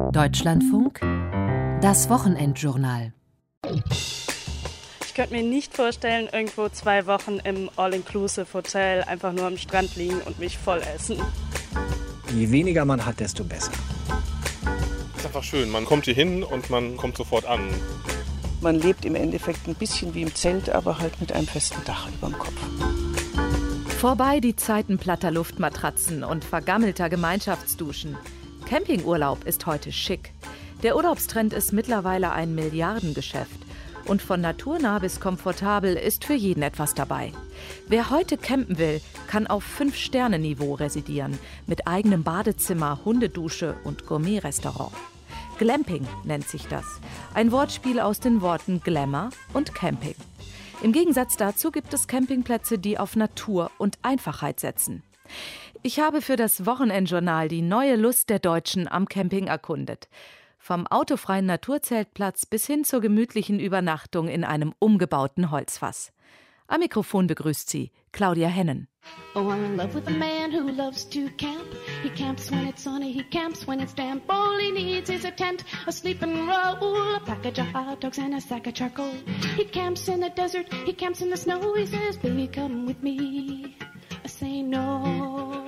Deutschlandfunk, das Wochenendjournal. Ich könnte mir nicht vorstellen, irgendwo 2 Wochen im All-Inclusive-Hotel einfach nur am Strand liegen und mich voll essen. Je weniger man hat, desto besser. Es ist einfach schön. Man kommt hier hin und man kommt sofort an. Man lebt im Endeffekt ein bisschen wie im Zelt, aber halt mit einem festen Dach über dem Kopf. Vorbei die Zeiten platter Luftmatratzen und vergammelter Gemeinschaftsduschen. Campingurlaub ist heute schick. Der Urlaubstrend ist mittlerweile ein Milliardengeschäft. Und von naturnah bis komfortabel ist für jeden etwas dabei. Wer heute campen will, kann auf 5-Sterne-Niveau residieren. Mit eigenem Badezimmer, Hundedusche und Gourmet-Restaurant. Glamping nennt sich das. Ein Wortspiel aus den Worten Glamour und Camping. Im Gegensatz dazu gibt es Campingplätze, die auf Natur und Einfachheit setzen. Ich habe für das Wochenendjournal die neue Lust der Deutschen am Camping erkundet. Vom autofreien Naturzeltplatz bis hin zur gemütlichen Übernachtung in einem umgebauten Holzfass. Am Mikrofon begrüßt sie Claudia Hennen. Oh, I'm in love with a man who loves to camp. He camps when it's sunny, he camps when it's damp. All he needs is a tent, a sleeping roll, a package of hot dogs and a sack of charcoal. He camps in the desert, he camps in the snow. He says, baby, come with me. I say no.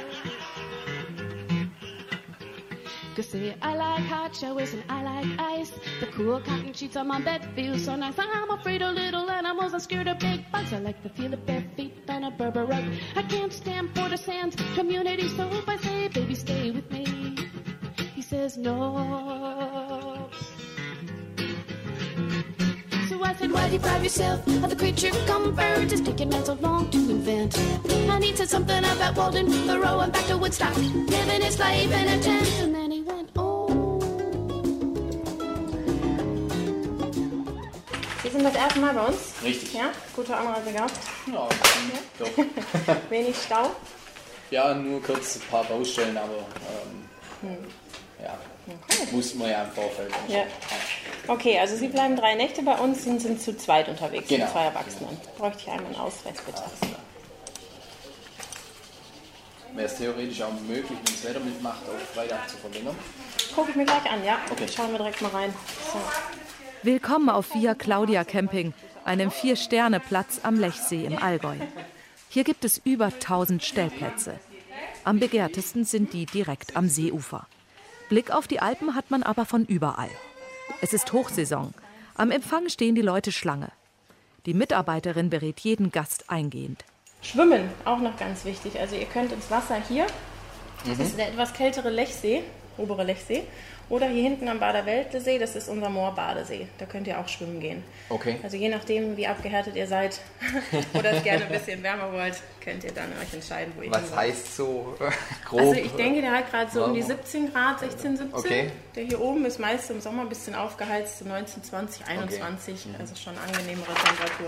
'Cause say I like hot showers and I like ice. The cool cotton sheets on my bed feel so nice. I'm afraid of little animals, I'm scared of big bugs. I like the feel of bare feet on a Berber rug. I can't stand Porter Sands community soap. I say, baby, stay with me. He says no. So I said, why deprive yourself of the creature comfort? It's taken man so long to invent. And he said something about Walden, Thoreau, and back to Woodstock, living his life in a tent. And then he went, oh. Sie sind das erste Mal bei uns? Richtig. Ja? Gute Anreise gehabt? Ja, doch. Wenig Stau? Ja, nur kurz ein paar Baustellen, aber ja, Okay. mussten wir ja im Vorfeld. Ja. Okay, also Sie bleiben 3 Nächte bei uns und sind zu zweit unterwegs, Genau. mit 2 Erwachsenen. Bräuchte ich einmal einen Ausweis, bitte. Wäre es theoretisch auch möglich, wenn das Wetter mitmacht, auf Freitag zu verlängern? Gucke ich mir gleich an, ja? Okay. Schauen wir direkt mal rein. So. Willkommen auf Via Claudia Camping, einem 4-Sterne-Platz am Lechsee im Allgäu. Hier gibt es über 1000 Stellplätze. Am begehrtesten sind die direkt am Seeufer. Blick auf die Alpen hat man aber von überall. Es ist Hochsaison. Am Empfang stehen die Leute Schlange. Die Mitarbeiterin berät jeden Gast eingehend. Schwimmen, auch noch ganz wichtig. Also ihr könnt ins Wasser hier, das ist der etwas kältere Lechsee, obere Lechsee, oder hier hinten am Bader-Weltle-See, das ist unser Moorbadesee. Da könnt ihr auch schwimmen gehen. Okay. Also je nachdem, wie abgehärtet ihr seid oder es gerne ein bisschen wärmer wollt, könnt ihr dann euch entscheiden, wo ihr Was hin wollt. heißt so grob? Also ich denke, der hat gerade so um die 17 Grad, 16, 17. Okay. Der hier oben ist meist im Sommer ein bisschen aufgeheizt, so 19, 20, 21. Also schon angenehmere Temperatur.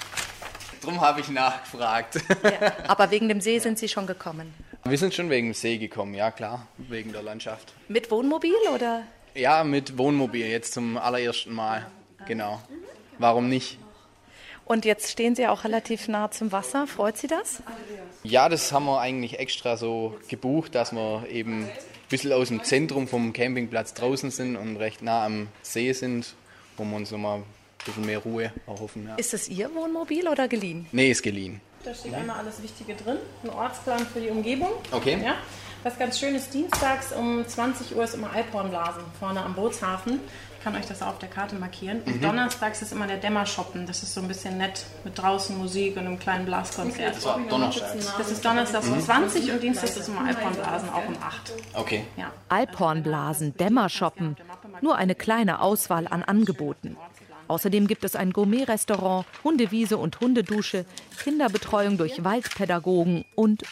Drum habe ich nachgefragt. Ja. Aber wegen dem See sind Sie schon gekommen? Wir sind schon wegen dem See gekommen, ja klar, wegen der Landschaft. Mit Wohnmobil oder? Ja, mit Wohnmobil jetzt zum allerersten Mal, genau. Warum nicht? Und jetzt stehen Sie auch relativ nah zum Wasser. Freut Sie das? Ja, das haben wir eigentlich extra so gebucht, dass wir eben ein bisschen aus dem Zentrum vom Campingplatz draußen sind und recht nah am See sind, wo wir uns nochmal ein bisschen mehr Ruhe erhoffen. Ja. Ist es Ihr Wohnmobil oder geliehen? Nee, ist geliehen. Da steht einmal alles Wichtige drin. Ein Ortsplan für die Umgebung. Okay. Ja. Was ganz schön ist, dienstags um 20 Uhr ist immer Alphornblasen vorne am Bootshafen. Ich kann euch das auch auf der Karte markieren. Und donnerstags ist immer der Dämmerschoppen. Das ist so ein bisschen nett mit draußen Musik und einem kleinen Blaskonzert. Das war donnerstags. Das ist donnerstags um 20 und dienstags ist immer Alphornblasen auch um 8. Okay. Ja. Alphornblasen, Dämmershoppen. Nur eine kleine Auswahl an Angeboten. Außerdem gibt es ein Gourmet-Restaurant, Hundewiese und Hundedusche, Kinderbetreuung durch Waldpädagogen und.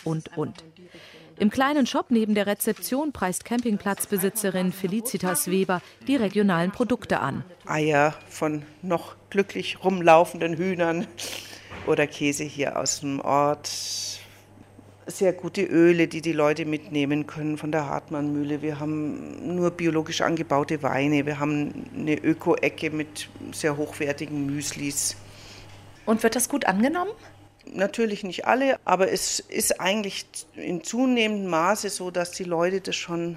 Im kleinen Shop neben der Rezeption preist Campingplatzbesitzerin Felicitas Weber die regionalen Produkte an. Eier von noch glücklich rumlaufenden Hühnern oder Käse hier aus dem Ort. Sehr gute Öle, die die Leute mitnehmen können von der Hartmann-Mühle. Wir haben nur biologisch angebaute Weine. Wir haben eine Öko-Ecke mit sehr hochwertigen Müslis. Und wird das gut angenommen? Natürlich nicht alle, aber es ist eigentlich in zunehmendem Maße so, dass die Leute das schon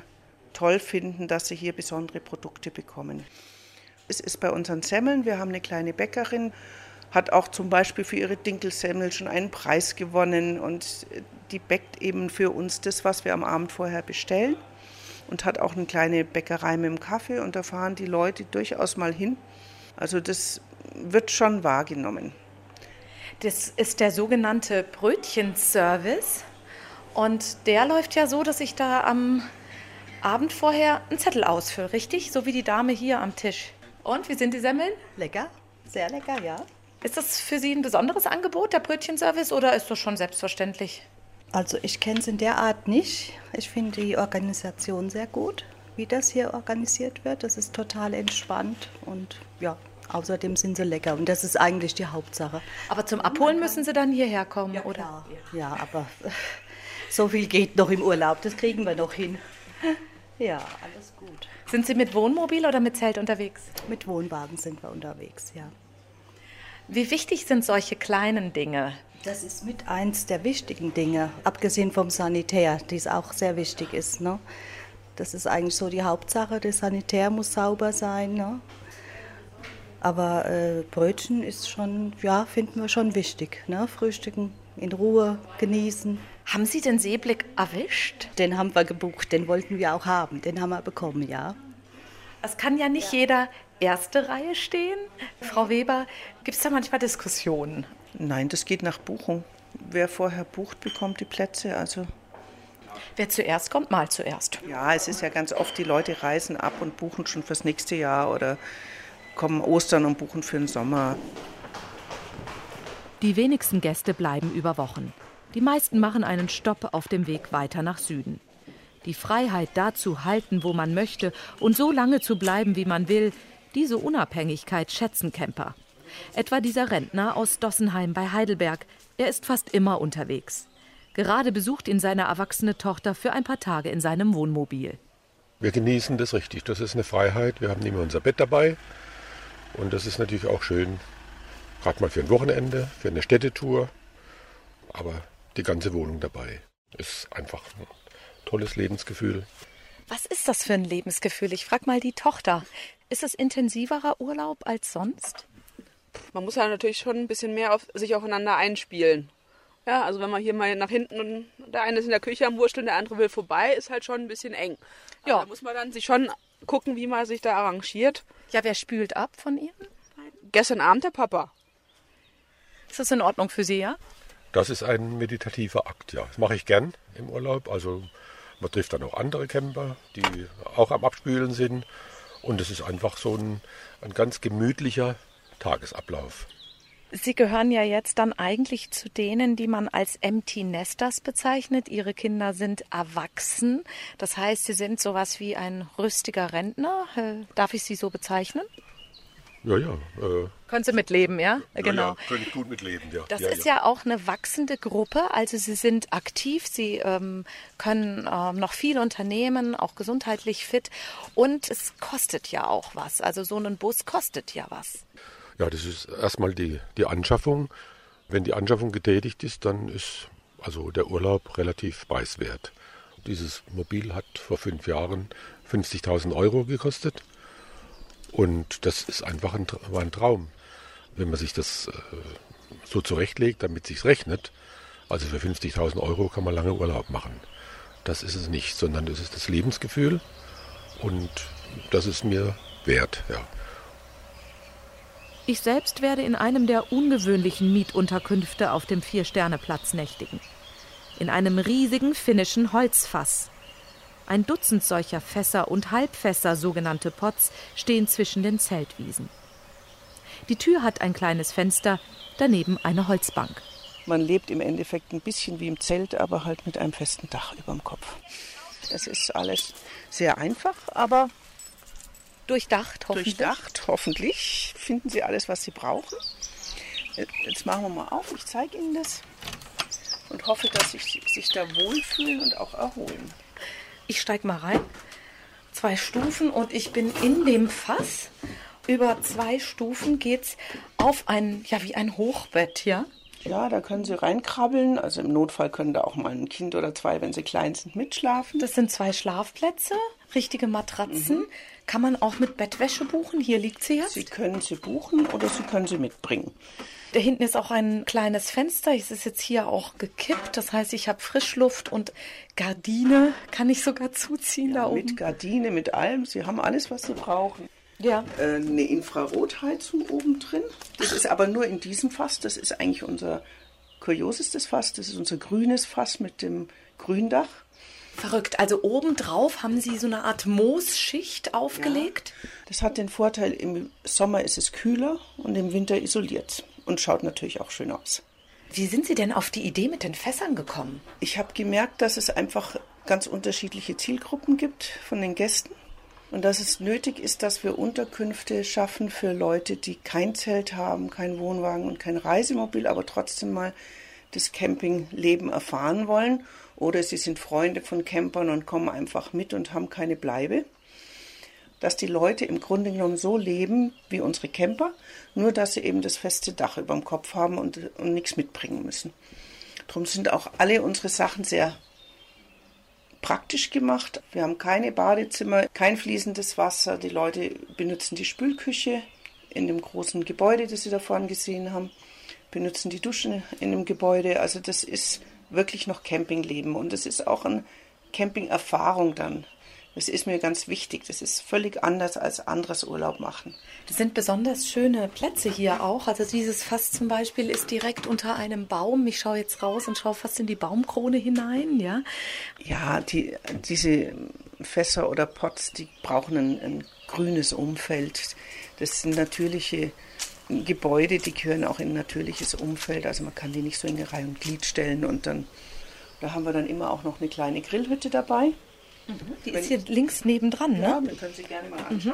toll finden, dass sie hier besondere Produkte bekommen. Es ist bei unseren Semmeln, wir haben eine kleine Bäckerin, hat auch zum Beispiel für ihre Dinkelsemmel schon einen Preis gewonnen und die bäckt eben für uns das, was wir am Abend vorher bestellen und hat auch eine kleine Bäckerei mit dem Kaffee und da fahren die Leute durchaus mal hin. Also das wird schon wahrgenommen. Das ist der sogenannte Brötchenservice und der läuft ja so, dass ich da am Abend vorher einen Zettel ausfülle, richtig? So wie die Dame hier am Tisch. Und, wie sind die Semmeln? Lecker, sehr lecker, ja. Ist das für Sie ein besonderes Angebot, der Brötchenservice, oder ist das schon selbstverständlich? Also ich kenne es in der Art nicht. Ich finde die Organisation sehr gut, wie das hier organisiert wird. Das ist total entspannt und ja, außerdem sind sie lecker und das ist eigentlich die Hauptsache. Aber zum Abholen müssen Sie dann hierher kommen, ja, oder? Klar. Ja, aber so viel geht noch im Urlaub, das kriegen wir noch hin. Ja, alles gut. Sind Sie mit Wohnmobil oder mit Zelt unterwegs? Mit Wohnwagen sind wir unterwegs, ja. Wie wichtig sind solche kleinen Dinge? Das ist mit eins der wichtigen Dinge, abgesehen vom Sanitär, die es auch sehr wichtig ist. Ne? Das ist eigentlich so die Hauptsache, der Sanitär muss sauber sein. Ne? Aber Brötchen ist schon, ja, finden wir schon wichtig. Ne? Frühstücken, in Ruhe, genießen. Haben Sie den Seeblick erwischt? Den haben wir gebucht, den wollten wir auch haben, den haben wir bekommen, ja. Es kann ja nicht jeder erste Reihe stehen. Frau Weber, gibt es da manchmal Diskussionen? Nein, das geht nach Buchung. Wer vorher bucht, bekommt die Plätze. Also wer zuerst kommt, mal zuerst. ja, es ist ja ganz oft, die Leute reisen ab und buchen schon fürs nächste Jahr oder kommen Ostern und buchen für den Sommer. Die wenigsten Gäste bleiben über Wochen. Die meisten machen einen Stopp auf dem Weg weiter nach Süden. Die Freiheit, da zu halten, wo man möchte und so lange zu bleiben, wie man will, diese Unabhängigkeit schätzen Camper. Etwa dieser Rentner aus Dossenheim bei Heidelberg. Er ist fast immer unterwegs. Gerade besucht ihn seine erwachsene Tochter für ein paar Tage in seinem Wohnmobil. Wir genießen das richtig. Das ist eine Freiheit. Wir haben immer unser Bett dabei. Und das ist natürlich auch schön, gerade mal für ein Wochenende, für eine Städtetour. Aber die ganze Wohnung dabei. Ist einfach ein tolles Lebensgefühl. Was ist das für ein Lebensgefühl? Ich frage mal die Tochter. Ist es intensiverer Urlaub als sonst? Man muss ja natürlich schon ein bisschen mehr auf sich aufeinander einspielen. Ja, also wenn man hier mal nach hinten und der eine ist in der Küche am Wursteln, der andere will vorbei, ist halt schon ein bisschen eng. Also ja. Da muss man dann sich schon gucken, wie man sich da arrangiert. Ja, wer spült ab von Ihnen? Gestern Abend der Papa. Ist das in Ordnung für Sie, ja? Das ist ein meditativer Akt, ja. Das mache ich gern im Urlaub. Also man trifft dann auch andere Camper, die auch am Abspülen sind. Und es ist einfach so ein ganz gemütlicher Tagesablauf. Sie gehören ja jetzt dann eigentlich zu denen, die man als Empty Nesters bezeichnet. Ihre Kinder sind erwachsen. Das heißt, Sie sind sowas wie ein rüstiger Rentner. Darf ich Sie so bezeichnen? Ja, ja. Können Sie mitleben, ja? Genau. Ja, kann ich gut mitleben, ja. Das ist ja auch eine wachsende Gruppe. Also Sie sind aktiv, Sie können noch viel unternehmen, auch gesundheitlich fit. Und es kostet ja auch was. Also so ein Bus kostet ja was. Ja, das ist erstmal die Anschaffung. Wenn die Anschaffung getätigt ist, dann ist also der Urlaub relativ preiswert. Dieses Mobil hat vor 5 Jahren 50.000 Euro gekostet. Und das ist einfach war ein Traum, wenn man sich das so zurechtlegt, damit es sich rechnet. Also für 50.000 Euro kann man lange Urlaub machen. Das ist es nicht, sondern das ist das Lebensgefühl und das ist mir wert, ja. Ich selbst werde in einem der ungewöhnlichen Mietunterkünfte auf dem 4-Sterne-Platz nächtigen. In einem riesigen finnischen Holzfass. Ein Dutzend solcher Fässer und Halbfässer, sogenannte Pots, stehen zwischen den Zeltwiesen. Die Tür hat ein kleines Fenster, daneben eine Holzbank. Man lebt im Endeffekt ein bisschen wie im Zelt, aber halt mit einem festen Dach über dem Kopf. Es ist alles sehr einfach, aber durchdacht, hoffentlich. Durchdacht, hoffentlich finden Sie alles, was Sie brauchen. Jetzt machen wir mal auf, ich zeige Ihnen das und hoffe, dass Sie sich da wohlfühlen und auch erholen. Ich steige mal rein, 2 Stufen und ich bin in dem Fass. Über 2 Stufen geht's auf wie ein Hochbett, ja? Ja, da können Sie reinkrabbeln. Also im Notfall können da auch mal ein Kind oder 2, wenn sie klein sind, mitschlafen. Das sind 2 Schlafplätze. richtige Matratzen. Kann man auch mit Bettwäsche buchen? Hier liegt sie jetzt. Sie können sie buchen oder Sie können sie mitbringen. Da hinten ist auch ein kleines Fenster. Es ist jetzt hier auch gekippt. Das heißt, ich habe Frischluft und Gardine kann ich sogar zuziehen da oben. Mit Gardine, mit allem. Sie haben alles, was Sie brauchen. Ja. Eine Infrarotheizung oben drin. Das ist aber nur in diesem Fass. Das ist eigentlich unser kuriosestes Fass. Das ist unser grünes Fass mit dem Gründach. Verrückt. Also obendrauf haben Sie so eine Art Moosschicht aufgelegt? Ja. Das hat den Vorteil, im Sommer ist es kühler und im Winter isoliert. Und schaut natürlich auch schön aus. Wie sind Sie denn auf die Idee mit den Fässern gekommen? Ich habe gemerkt, dass es einfach ganz unterschiedliche Zielgruppen gibt von den Gästen. Und dass es nötig ist, dass wir Unterkünfte schaffen für Leute, die kein Zelt haben, keinen Wohnwagen und kein Reisemobil, aber trotzdem mal das Campingleben erfahren wollen. Oder sie sind Freunde von Campern und kommen einfach mit und haben keine Bleibe. Dass die Leute im Grunde genommen so leben wie unsere Camper, nur dass sie eben das feste Dach über dem Kopf haben und nichts mitbringen müssen. Darum sind auch alle unsere Sachen sehr praktisch gemacht. Wir haben keine Badezimmer, kein fließendes Wasser. Die Leute benutzen die Spülküche in dem großen Gebäude, das Sie da vorne gesehen haben, benutzen die Duschen in dem Gebäude. Also das ist wirklich noch Campingleben und es ist auch eine Campingerfahrung dann. Das ist mir ganz wichtig. Das ist völlig anders als anderes Urlaub machen. Das sind besonders schöne Plätze hier auch. Also dieses Fass zum Beispiel ist direkt unter einem Baum. Ich schaue jetzt raus und schaue fast in die Baumkrone hinein. Ja, ja, diese Fässer oder Pots, die brauchen ein grünes Umfeld. Das sind natürliche Gebäude, die gehören auch in ein natürliches Umfeld. Also man kann die nicht so in Reihe und Glied stellen. Und dann, da haben wir dann immer auch noch eine kleine Grillhütte dabei. Die ist hier links nebendran, ne? Ja, den können Sie gerne mal anschauen.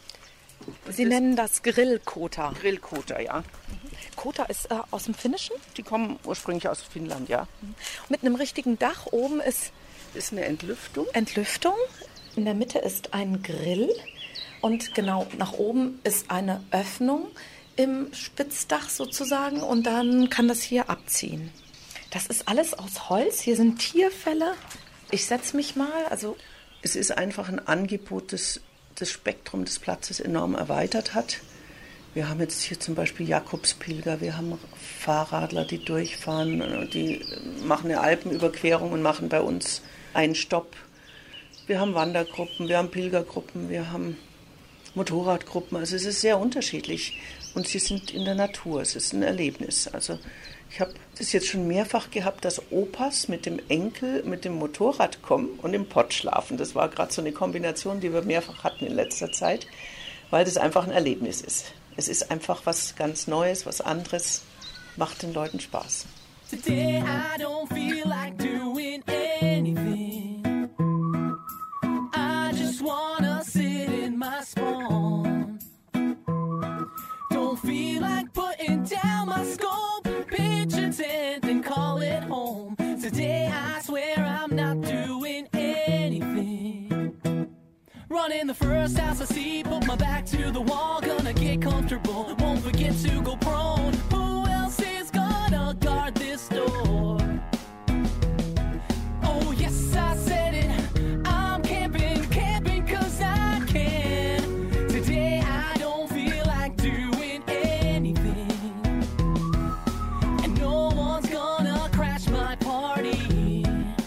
Sie nennen das Grillkota. Grillkota, ja. Kota ist aus dem Finnischen? Die kommen ursprünglich aus Finnland, ja. Mit einem richtigen Dach oben ist eine Entlüftung. In der Mitte ist ein Grill und genau nach oben ist eine Öffnung im Spitzdach sozusagen und dann kann das hier abziehen. Das ist alles aus Holz. Hier sind Tierfelle. Ich setze mich mal. Also es ist einfach ein Angebot, das das Spektrum des Platzes enorm erweitert hat. Wir haben jetzt hier zum Beispiel Jakobspilger, wir haben Fahrradler, die durchfahren, die machen eine Alpenüberquerung und machen bei uns einen Stopp. Wir haben Wandergruppen, wir haben Pilgergruppen, wir haben Motorradgruppen. Also es ist sehr unterschiedlich und sie sind in der Natur. Es ist ein Erlebnis. Also ich habe das jetzt schon mehrfach gehabt, dass Opas mit dem Enkel mit dem Motorrad kommen und im Pott schlafen. Das war gerade so eine Kombination, die wir mehrfach hatten in letzter Zeit, weil das einfach ein Erlebnis ist. Es ist einfach was ganz Neues, was anderes, macht den Leuten Spaß. Today I don't feel like doing anything. I just wanna sit in my spawn. Don't feel like putting down my scope, pitch a tent and call it home. Today I swear I'm not doing anything. Running the first house I see, put my back to the wall, gonna get comfortable, won't forget to go prone. Who else is gonna guard this door? Oh yes, I said it, I'm camping, camping cause I can. Today I don't feel like doing anything, and no one's gonna crash my party.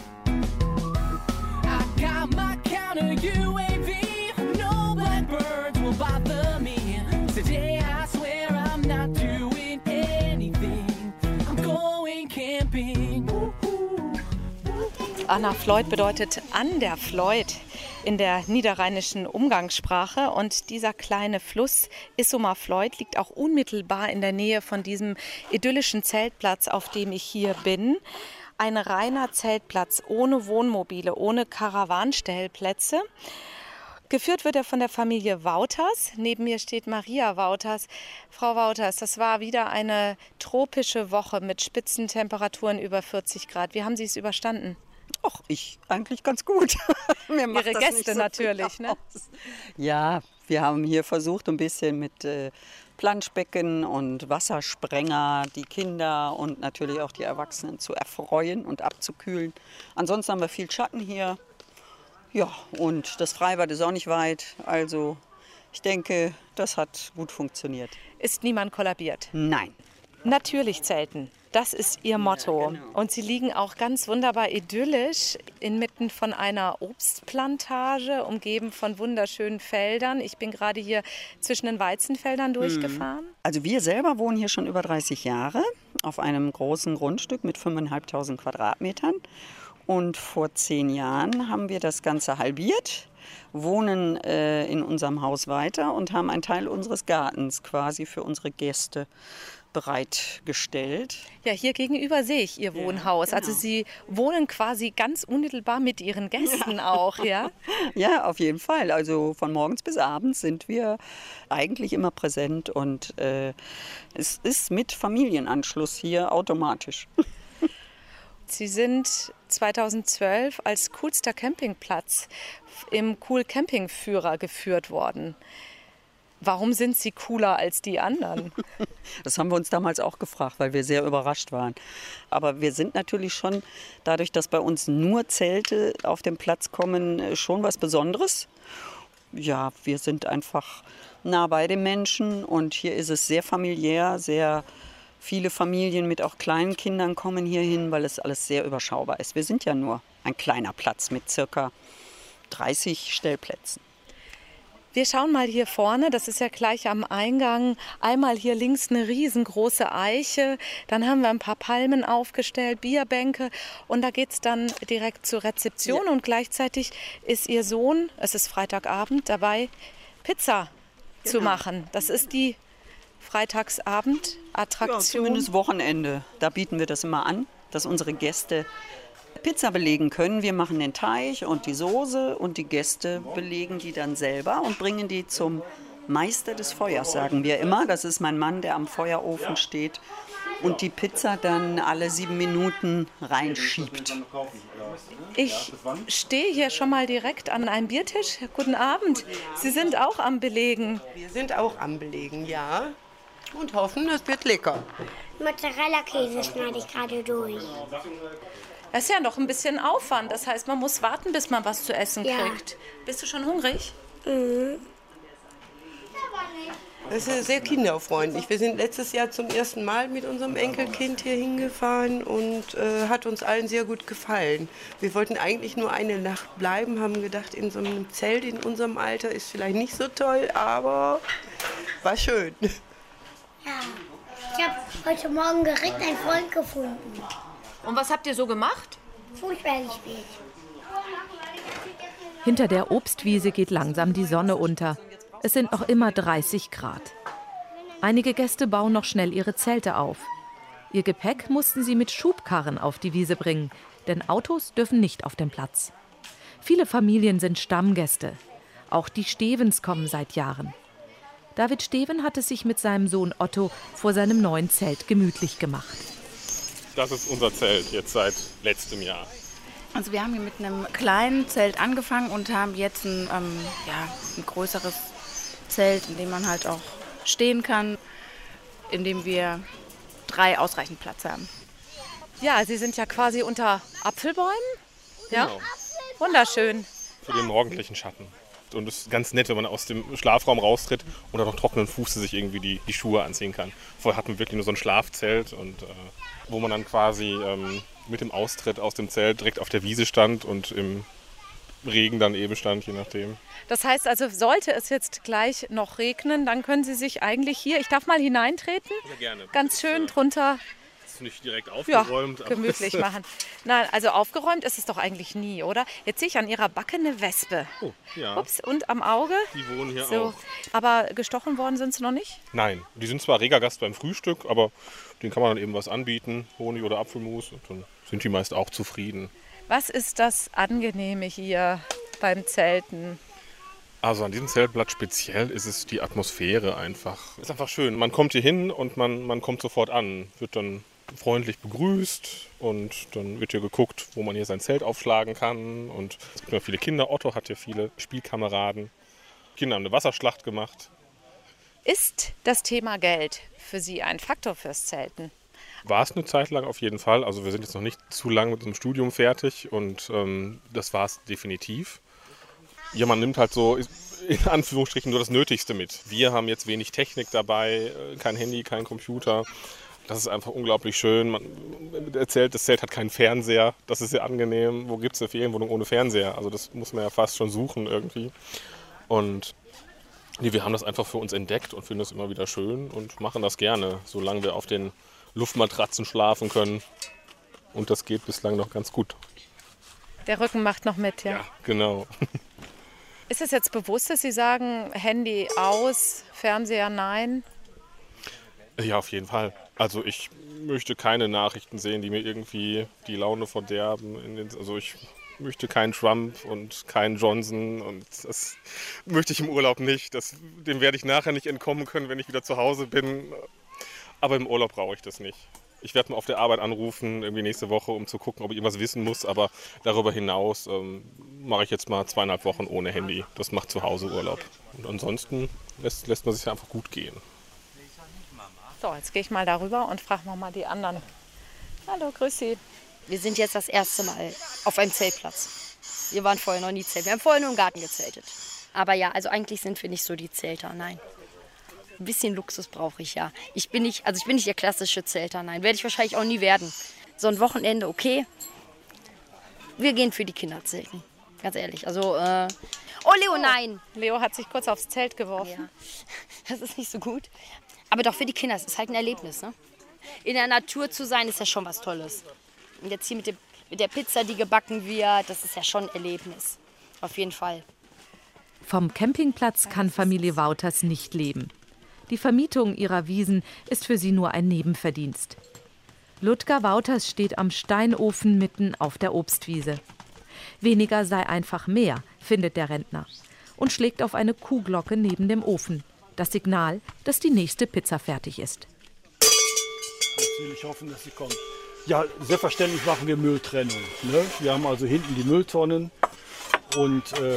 I got my counter UAV, no blackbirds will bother me. Today I swear I'm not doing anything, I'm going camping. Anna Floyd bedeutet an der Floyd in der niederrheinischen Umgangssprache. Und dieser kleine Fluss Issumer Floyd liegt auch unmittelbar in der Nähe von diesem idyllischen Zeltplatz, auf dem ich hier bin. Ein reiner Zeltplatz ohne Wohnmobile, ohne Karawanstellplätze. Geführt wird er von der Familie Wouters. Neben mir steht Maria Wouters. Frau Wouters, das war wieder eine tropische Woche mit Spitzentemperaturen über 40 Grad. Wie haben Sie es überstanden? Ach, ich eigentlich ganz gut. Mir macht Ihre das Gäste nicht so natürlich, viel ne? aus. Ja, wir haben hier versucht, ein bisschen mit Planschbecken und Wassersprenger die Kinder und natürlich auch die Erwachsenen zu erfreuen und abzukühlen. Ansonsten haben wir viel Schatten hier. Ja, und das Freibad ist auch nicht weit. Also ich denke, das hat gut funktioniert. Ist niemand kollabiert? Nein. Natürlich zelten. Das ist Ihr Motto. Ja, genau. Und Sie liegen auch ganz wunderbar idyllisch inmitten von einer Obstplantage, umgeben von wunderschönen Feldern. Ich bin gerade hier zwischen den Weizenfeldern durchgefahren. Also wir selber wohnen hier schon über 30 Jahre auf einem großen Grundstück mit 5.500 Quadratmetern. Und vor 10 Jahren haben wir das Ganze halbiert, wohnen in unserem Haus weiter und haben einen Teil unseres Gartens quasi für unsere Gäste bereitgestellt. Ja, hier gegenüber sehe ich Ihr Wohnhaus. Genau. Also Sie wohnen quasi ganz unmittelbar mit Ihren Gästen auch, ja? Ja, auf jeden Fall. Also von morgens bis abends sind wir eigentlich immer präsent und es ist mit Familienanschluss hier automatisch. Sie sind 2012 als coolster Campingplatz im Cool Camping Führer geführt worden. Warum sind Sie cooler als die anderen? Das haben wir uns damals auch gefragt, weil wir sehr überrascht waren. Aber wir sind natürlich schon, dadurch, dass bei uns nur Zelte auf den Platz kommen, schon was Besonderes. Ja, wir sind einfach nah bei den Menschen und hier ist es sehr familiär, sehr viele Familien mit auch kleinen Kindern kommen hier hin, weil es alles sehr überschaubar ist. Wir sind ja nur ein kleiner Platz mit circa 30 Stellplätzen. Wir schauen mal hier vorne, das ist ja gleich am Eingang. Einmal hier links eine riesengroße Eiche, dann haben wir ein paar Palmen aufgestellt, Bierbänke und da geht es dann direkt zur Rezeption und gleichzeitig ist Ihr Sohn, es ist Freitagabend, dabei Pizza zu machen. Das ist die Freitagsabend-Attraktion. Ja, zumindest Wochenende, da bieten wir das immer an, dass unsere Gäste Pizza belegen können. Wir machen den Teig und die Soße und die Gäste belegen die dann selber und bringen die zum Meister des Feuers, sagen wir immer. Das ist mein Mann, der am Feuerofen steht und die Pizza dann alle 7 Minuten reinschiebt. Ich stehe hier schon mal direkt an einem Biertisch. Guten Abend. Sie sind auch am Belegen. Wir sind auch am Belegen, ja. Und hoffen, es wird lecker. Mozzarella-Käse schneide ich gerade durch. Das ist ja noch ein bisschen Aufwand. Das heißt, man muss warten, bis man was zu essen Ja. kriegt. Bist du schon hungrig? Mhm. Das ist sehr kinderfreundlich. Wir sind letztes Jahr zum ersten Mal mit unserem Enkelkind hier hingefahren und hat uns allen sehr gut gefallen. Wir wollten eigentlich nur eine Nacht bleiben, haben gedacht, in so einem Zelt in unserem Alter ist vielleicht nicht so toll, aber war schön. Ja. Ich habe heute Morgen direkt einen Freund gefunden. Und was habt ihr so gemacht? Fußball gespielt. Hinter der Obstwiese geht langsam die Sonne unter. Es sind noch immer 30 Grad. Einige Gäste bauen noch schnell ihre Zelte auf. Ihr Gepäck mussten sie mit Schubkarren auf die Wiese bringen, denn Autos dürfen nicht auf den Platz. Viele Familien sind Stammgäste. Auch die Stevens kommen seit Jahren. David Steven hat es sich mit seinem Sohn Otto vor seinem neuen Zelt gemütlich gemacht. Das ist unser Zelt jetzt seit letztem Jahr. Also wir haben hier mit einem kleinen Zelt angefangen und haben jetzt ein größeres Zelt, in dem man halt auch stehen kann, in dem wir 3 ausreichend Platz haben. Ja, Sie sind ja quasi unter Apfelbäumen. Ja, Genau. Wunderschön. Für den morgendlichen Schatten. Und es ist ganz nett, wenn man aus dem Schlafraum raustritt und dann noch trockenen Fuße sich irgendwie die Schuhe anziehen kann. Vorher hatten wir wirklich nur so ein Schlafzelt, und wo man dann quasi mit dem Austritt aus dem Zelt direkt auf der Wiese stand und im Regen dann eben stand, je nachdem. Das heißt also, sollte es jetzt gleich noch regnen, dann können Sie sich eigentlich hier, ich darf mal hineintreten, Ja, gerne. ganz schön drunter Es ist nicht direkt aufgeräumt. ja, gemütlich machen. Nein, also aufgeräumt ist es doch eigentlich nie, oder? Jetzt sehe ich an Ihrer Backe eine Wespe. Oh, ja. Ups, und am Auge. Die wohnen hier So. auch. Aber gestochen worden sind sie noch nicht? Nein, die sind zwar reger Gast beim Frühstück, aber denen kann man dann eben was anbieten, Honig oder Apfelmus, und dann sind die meist auch zufrieden. Was ist das Angenehme hier beim Zelten? Also an diesem Zeltplatz speziell ist es die Atmosphäre einfach. Ist einfach schön. Man kommt hier hin und man kommt sofort an, wird dann freundlich begrüßt und dann wird hier geguckt, wo man hier sein Zelt aufschlagen kann. Und es gibt immer viele Kinder. Otto hat hier viele Spielkameraden. Kinder haben eine Wasserschlacht gemacht. Ist das Thema Geld für Sie ein Faktor fürs Zelten? War es eine Zeit lang auf jeden Fall. Also wir sind jetzt noch nicht zu lange mit unserem Studium fertig und das war es definitiv. Ja, man nimmt halt so in Anführungsstrichen nur das Nötigste mit. Wir haben jetzt wenig Technik dabei, kein Handy, kein Computer. Das ist einfach unglaublich schön. Das Zelt hat keinen Fernseher, das ist sehr angenehm. Wo gibt es eine Ferienwohnung ohne Fernseher? Also das muss man ja fast schon suchen irgendwie. Und wir haben das einfach für uns entdeckt und finden es immer wieder schön und machen das gerne, solange wir auf den Luftmatratzen schlafen können. Und das geht bislang noch ganz gut. Der Rücken macht noch mit, ja? Ja, genau. Ist es jetzt bewusst, dass Sie sagen, Handy aus, Fernseher nein? Ja, auf jeden Fall. Also ich möchte keine Nachrichten sehen, die mir irgendwie die Laune verderben. Also ich möchte keinen Trump und keinen Johnson und das möchte ich im Urlaub nicht. Dem werde ich nachher nicht entkommen können, wenn ich wieder zu Hause bin. Aber im Urlaub brauche ich das nicht. Ich werde mal auf der Arbeit anrufen, irgendwie nächste Woche, um zu gucken, ob ich irgendwas wissen muss. Aber darüber hinaus mache ich jetzt mal 2,5 Wochen ohne Handy. Das macht zu Hause Urlaub. Und ansonsten lässt man sich einfach gut gehen. So, jetzt gehe ich mal darüber und frage mal die anderen. Hallo, grüß Sie. Wir sind jetzt das erste Mal auf einem Zeltplatz. Wir waren vorher noch nie zelten. Wir haben vorher nur im Garten gezeltet. Aber ja, also eigentlich sind wir nicht so die Zelter, nein. Ein bisschen Luxus brauche ich, ja. Ich bin nicht der klassische Zelter, nein. Werde ich wahrscheinlich auch nie werden. So ein Wochenende, okay. Wir gehen für die Kinder zelten, ganz ehrlich. Also, oh Leo, nein! Leo hat sich kurz aufs Zelt geworfen. Ja. Das ist nicht so gut. Aber doch für die Kinder, es ist halt ein Erlebnis, ne? In der Natur zu sein, ist ja schon was Tolles. Und jetzt hier mit der Pizza, die gebacken wird, das ist ja schon ein Erlebnis. Auf jeden Fall. Vom Campingplatz kann Familie Wouters nicht leben. Die Vermietung ihrer Wiesen ist für sie nur ein Nebenverdienst. Ludger Wouters steht am Steinofen mitten auf der Obstwiese. Weniger sei einfach mehr, findet der Rentner. Und schlägt auf eine Kuhglocke neben dem Ofen. Das Signal, dass die nächste Pizza fertig ist. Jetzt will ich hoffen, dass sie kommt. Ja, selbstverständlich machen wir Mülltrennung. Ne? Wir haben also hinten die Mülltonnen und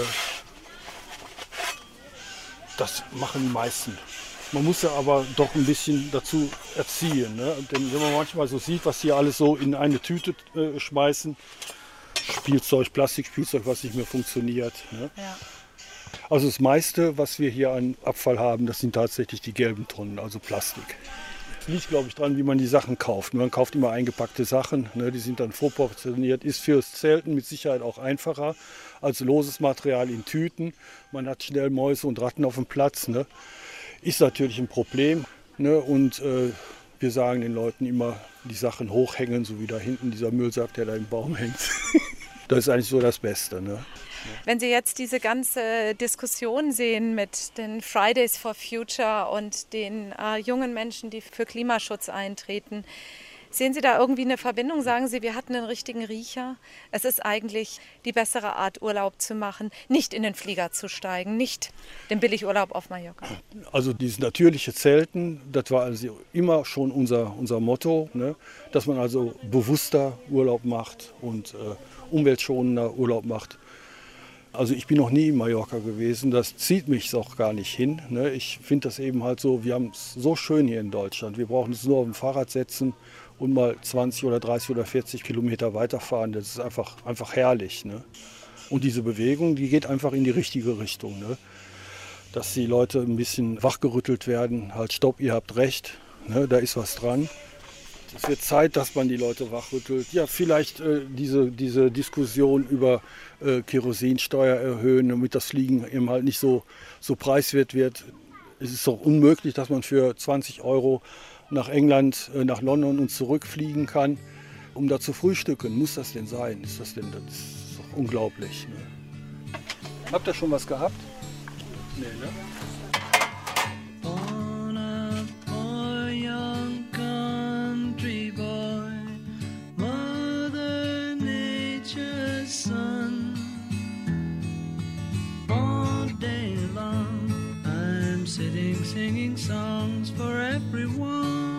das machen die meisten. Man muss ja aber doch ein bisschen dazu erziehen. Ne? Denn wenn man manchmal so sieht, was hier alles so in eine Tüte schmeißen, Spielzeug, Plastikspielzeug, was nicht mehr funktioniert. Ne? Ja. Also das meiste, was wir hier an Abfall haben, das sind tatsächlich die gelben Tonnen, also Plastik. Es liegt, glaube ich, dran, wie man die Sachen kauft. Man kauft immer eingepackte Sachen, ne, die sind dann vorportioniert. Ist fürs Zelten mit Sicherheit auch einfacher als loses Material in Tüten. Man hat schnell Mäuse und Ratten auf dem Platz. Ne. Ist natürlich ein Problem. Ne, und wir sagen den Leuten immer, die Sachen hochhängen, so wie da hinten dieser Müllsack, der da im Baum hängt. Das ist eigentlich so das Beste. Ne. Wenn Sie jetzt diese ganze Diskussion sehen mit den Fridays for Future und den jungen Menschen, die für Klimaschutz eintreten, sehen Sie da irgendwie eine Verbindung? Sagen Sie, wir hatten einen richtigen Riecher? Es ist eigentlich die bessere Art, Urlaub zu machen, nicht in den Flieger zu steigen, nicht den Billigurlaub auf Mallorca. Also dieses natürliche Zelten, das war also immer schon unser Motto, ne? Dass man also bewusster Urlaub macht und umweltschonender Urlaub macht. Also ich bin noch nie in Mallorca gewesen, das zieht mich auch gar nicht hin. Ne? Ich finde das eben halt so, wir haben es so schön hier in Deutschland. Wir brauchen es nur auf dem Fahrrad setzen und mal 20 oder 30 oder 40 Kilometer weiterfahren. Das ist einfach herrlich. Ne? Und diese Bewegung, die geht einfach in die richtige Richtung. Ne? Dass die Leute ein bisschen wachgerüttelt werden, halt stopp, ihr habt recht, ne? Da ist was dran. Es wird Zeit, dass man die Leute wachrüttelt. Ja, vielleicht diese Diskussion über Kerosinsteuer erhöhen, damit das Fliegen eben halt nicht so preiswert wird. Es ist doch unmöglich, dass man für 20 € nach England, nach London und zurückfliegen kann, um da zu frühstücken. Muss das denn sein? Das ist doch unglaublich. Ne? Habt ihr schon was gehabt? Nee, ne? Singing songs for everyone.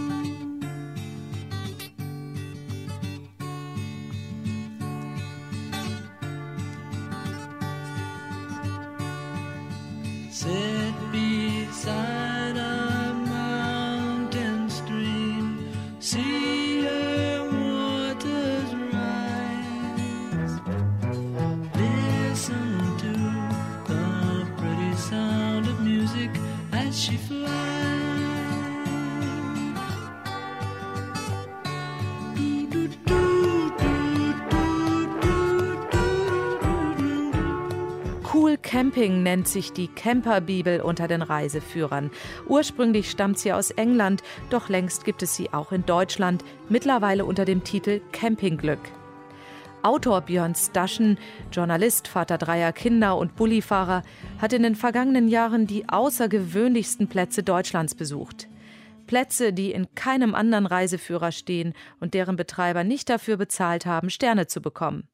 Sit beside a mountain stream, see her waters rise. Listen to she fly? Cool Camping nennt sich die Camperbibel unter den Reiseführern. Ursprünglich stammt sie aus England, doch längst gibt es sie auch in Deutschland, mittlerweile unter dem Titel Campingglück. Autor Björn Staschen, Journalist, Vater 3 Kinder und Bullifahrer, hat in den vergangenen Jahren die außergewöhnlichsten Plätze Deutschlands besucht. Plätze, die in keinem anderen Reiseführer stehen und deren Betreiber nicht dafür bezahlt haben, Sterne zu bekommen.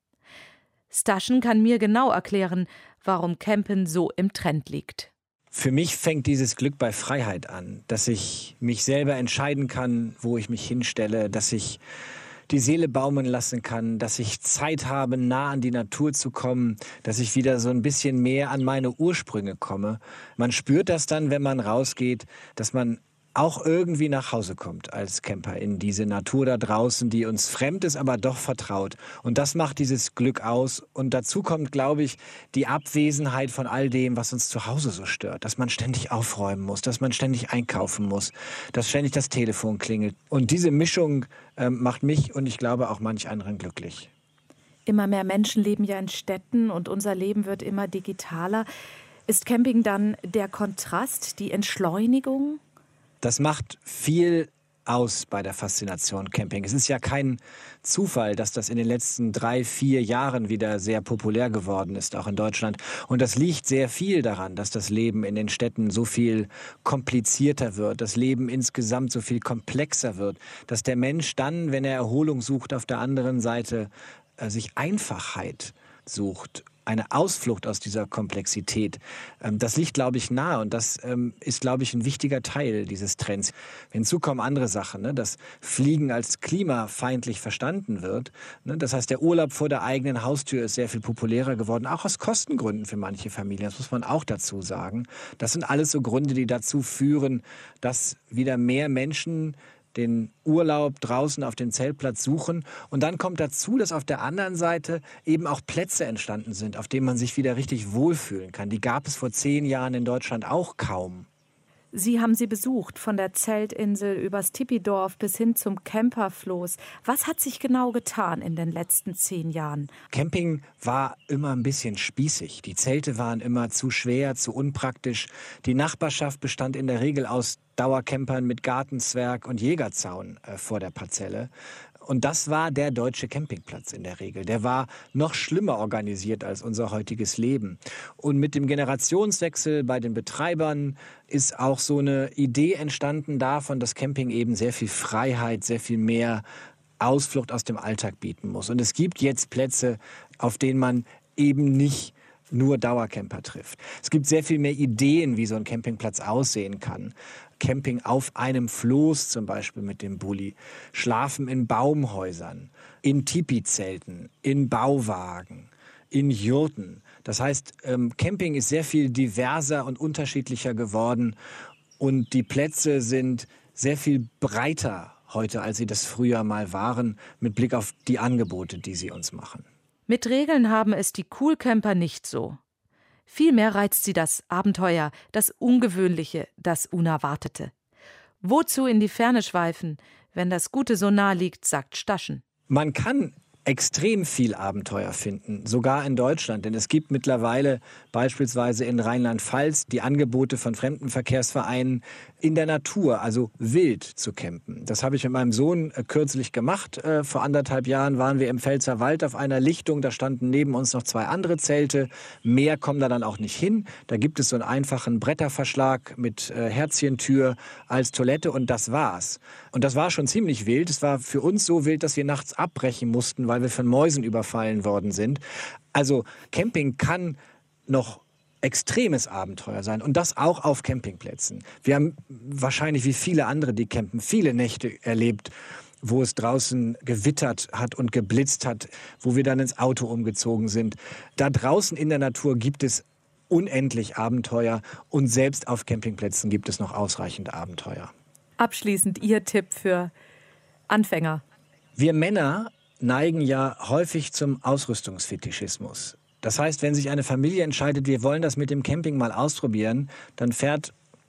Staschen kann mir genau erklären, warum Campen so im Trend liegt. Für mich fängt dieses Glück bei Freiheit an, dass ich mich selber entscheiden kann, wo ich mich hinstelle, dass ich die Seele baumeln lassen kann, dass ich Zeit habe, nah an die Natur zu kommen, dass ich wieder so ein bisschen mehr an meine Ursprünge komme. Man spürt das dann, wenn man rausgeht, dass man auch irgendwie nach Hause kommt als Camper in diese Natur da draußen, die uns fremd ist, aber doch vertraut. Und das macht dieses Glück aus. Und dazu kommt, glaube ich, die Abwesenheit von all dem, was uns zu Hause so stört. Dass man ständig aufräumen muss, dass man ständig einkaufen muss, dass ständig das Telefon klingelt. Und diese Mischung macht mich und ich glaube auch manch anderen glücklich. Immer mehr Menschen leben ja in Städten und unser Leben wird immer digitaler. Ist Camping dann der Kontrast, die Entschleunigung? Das macht viel aus bei der Faszination Camping. Es ist ja kein Zufall, dass das in den letzten 3-4 Jahren wieder sehr populär geworden ist, auch in Deutschland. Und das liegt sehr viel daran, dass das Leben in den Städten so viel komplizierter wird, das Leben insgesamt so viel komplexer wird, dass der Mensch dann, wenn er Erholung sucht, auf der anderen Seite sich Einfachheit sucht. Eine Ausflucht aus dieser Komplexität. Das liegt, glaube ich, nahe und das ist, glaube ich, ein wichtiger Teil dieses Trends. Hinzu kommen andere Sachen, ne? Dass Fliegen als klimafeindlich verstanden wird. Ne? Das heißt, der Urlaub vor der eigenen Haustür ist sehr viel populärer geworden, auch aus Kostengründen für manche Familien. Das muss man auch dazu sagen. Das sind alles so Gründe, die dazu führen, dass wieder mehr Menschen den Urlaub draußen auf dem Zeltplatz suchen. Und dann kommt dazu, dass auf der anderen Seite eben auch Plätze entstanden sind, auf denen man sich wieder richtig wohlfühlen kann. Die gab es vor 10 Jahren in Deutschland auch kaum. Sie haben sie besucht, von der Zeltinsel übers Tipidorf bis hin zum Camperfloß. Was hat sich genau getan in den letzten 10 Jahren? Camping war immer ein bisschen spießig. Die Zelte waren immer zu schwer, zu unpraktisch. Die Nachbarschaft bestand in der Regel aus Dauercampern mit Gartenzwerg und Jägerzaun vor der Parzelle. Und das war der deutsche Campingplatz in der Regel. Der war noch schlimmer organisiert als unser heutiges Leben. Und mit dem Generationswechsel bei den Betreibern ist auch so eine Idee entstanden davon, dass Camping eben sehr viel Freiheit, sehr viel mehr Ausflucht aus dem Alltag bieten muss. Und es gibt jetzt Plätze, auf denen man eben nicht nur Dauercamper trifft. Es gibt sehr viel mehr Ideen, wie so ein Campingplatz aussehen kann. Camping auf einem Floß zum Beispiel mit dem Bulli, Schlafen in Baumhäusern, in Tipi-Zelten, in Bauwagen, in Jurten. Das heißt, Camping ist sehr viel diverser und unterschiedlicher geworden und die Plätze sind sehr viel breiter heute, als sie das früher mal waren, mit Blick auf die Angebote, die sie uns machen. Mit Regeln haben es die Coolcamper nicht so. Vielmehr reizt sie das Abenteuer, das Ungewöhnliche, das Unerwartete. Wozu in die Ferne schweifen, wenn das Gute so nah liegt, sagt Staschen. Man kann extrem viel Abenteuer finden, sogar in Deutschland. Denn es gibt mittlerweile beispielsweise in Rheinland-Pfalz die Angebote von Fremdenverkehrsvereinen, in der Natur, also wild zu campen. Das habe ich mit meinem Sohn kürzlich gemacht. Vor 1,5 Jahren waren wir im Pfälzerwald auf einer Lichtung. Da standen neben uns noch 2 andere Zelte. Mehr kommen da dann auch nicht hin. Da gibt es so einen einfachen Bretterverschlag mit Herzchentür als Toilette und das war's. Und das war schon ziemlich wild. Es war für uns so wild, dass wir nachts abbrechen mussten, weil wir von Mäusen überfallen worden sind. Also Camping kann noch extremes Abenteuer sein und das auch auf Campingplätzen. Wir haben wahrscheinlich wie viele andere, die campen, viele Nächte erlebt, wo es draußen gewittert hat und geblitzt hat, wo wir dann ins Auto umgezogen sind. Da draußen in der Natur gibt es unendlich Abenteuer und selbst auf Campingplätzen gibt es noch ausreichend Abenteuer. Abschließend Ihr Tipp für Anfänger. Wir Männer neigen ja häufig zum Ausrüstungsfetischismus. Das heißt, wenn sich eine Familie entscheidet, wir wollen das mit dem Camping mal ausprobieren, dann fährt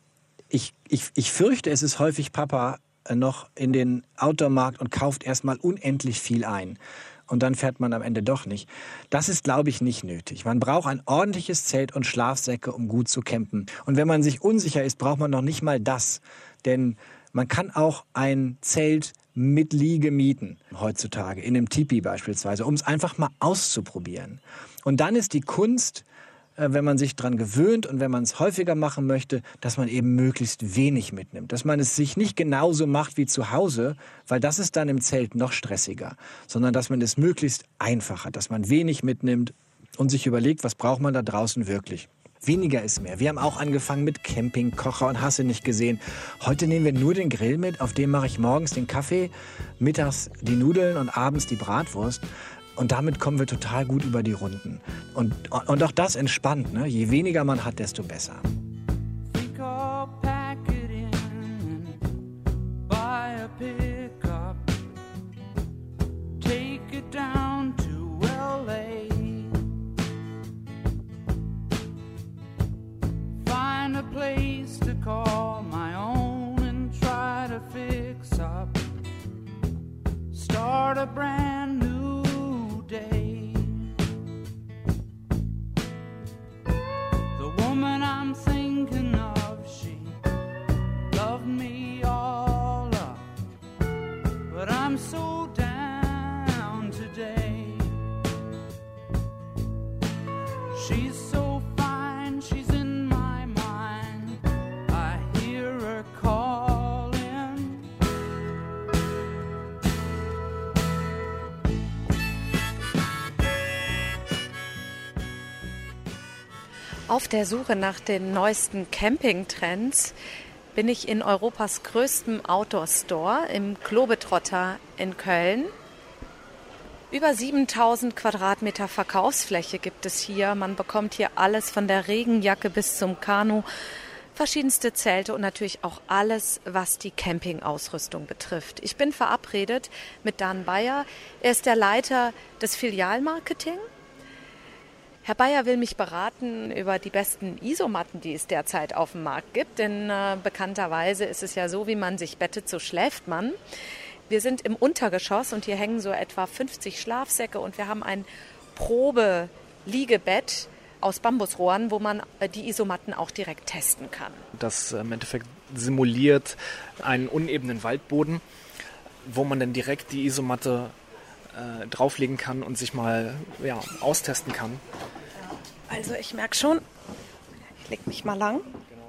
Ich fürchte, es ist häufig Papa noch in den Outdoor-Markt und kauft erstmal unendlich viel ein. Und dann fährt man am Ende doch nicht. Das ist, glaube ich, nicht nötig. Man braucht ein ordentliches Zelt und Schlafsäcke, um gut zu campen. Und wenn man sich unsicher ist, braucht man noch nicht mal das. Denn man kann auch ein Zelt mit Liege mieten, heutzutage, in einem Tipi beispielsweise, um es einfach mal auszuprobieren. Und dann ist die Kunst, wenn man sich dran gewöhnt und wenn man es häufiger machen möchte, dass man eben möglichst wenig mitnimmt. Dass man es sich nicht genauso macht wie zu Hause, weil das ist dann im Zelt noch stressiger, sondern dass man es möglichst einfach hat, dass man wenig mitnimmt und sich überlegt, was braucht man da draußen wirklich. Weniger ist mehr. Wir haben auch angefangen mit Campingkocher und hast du nicht gesehen. Heute nehmen wir nur den Grill mit, auf dem mache ich morgens den Kaffee, mittags die Nudeln und abends die Bratwurst. Und damit kommen wir total gut über die Runden. Und auch das entspannt, ne? Je weniger man hat, desto besser. Start a brand new day. The woman I'm thinking of, she loved me all up, but I'm so down today. She's so fine, she's in my mind, I hear her calling. Auf der Suche nach den neuesten Campingtrends bin ich in Europas größtem Outdoor-Store im Globetrotter in Köln. Über 7000 Quadratmeter Verkaufsfläche gibt es hier. Man bekommt hier alles von der Regenjacke bis zum Kanu, verschiedenste Zelte und natürlich auch alles, was die Campingausrüstung betrifft. Ich bin verabredet mit Dan Bayer. Er ist der Leiter des Filialmarketing. Herr Bayer will mich beraten über die besten Isomatten, die es derzeit auf dem Markt gibt. Denn bekannterweise ist es ja so, wie man sich bettet, so schläft man. Wir sind im Untergeschoss und hier hängen so etwa 50 Schlafsäcke und wir haben ein Probe-Liegebett aus Bambusrohren, wo man die Isomatten auch direkt testen kann. Das im Endeffekt simuliert einen unebenen Waldboden, wo man dann direkt die Isomatte drauflegen kann und sich mal austesten kann. Also ich merke schon, ich lege mich mal lang.